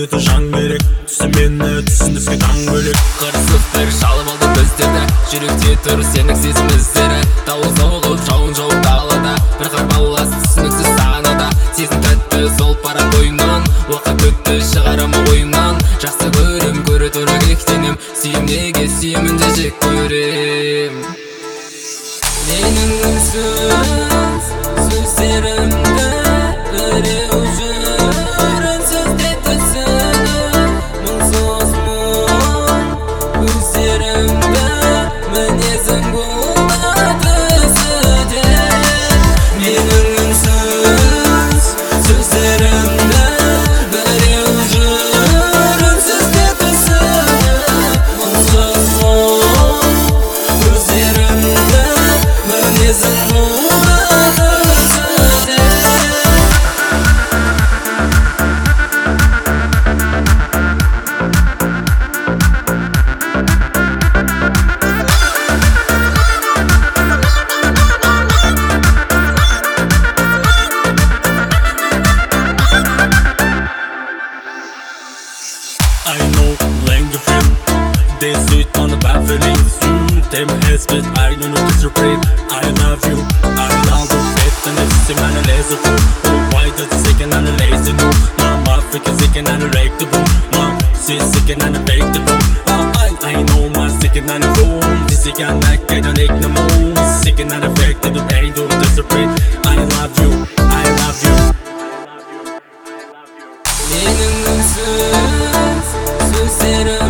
түсінетін жан керек. Түсі мені түсіндізге таң бөлек. Қырсықтар шалып алды біздерді, жүректе тұр сенің сезім іздері. Дауыл соғылып жауын жауып далада, бір қарбалас түсініксіз сағынада. Сезім тәтті сол пара бойымнан, уақыт өтті шығарама ойымнан. Жақсы көрем, көре тұра кектенем, сүйем неге сүйемін де жек көрем. Менің үнсіз сөздерімді біреу жүр үнсіз де түсініп, мұңсыз мұң көздерімді мінезің болады түсіде. Менің үнсіз сөздерімді біреу жүр үнсіз де түсініп, мұңсыз мұң көздерімді мінезің болады түсіде. I know language film. They sweet on the bad feelings. Them has been I don't know disappear. I love you, I love you. Better than this, man, I lazy fool. Oh, why does it sick and I'm lazy no? Mama, freaking sick and I'm like the boom. Mom, she's sick and I'm bake the boom. I know my sick and I'm boom. This sick and I can't make the moon. Sick and I'm fake to the pain, don't disappear. I love you, I love you. Менің үнсіз сөздерім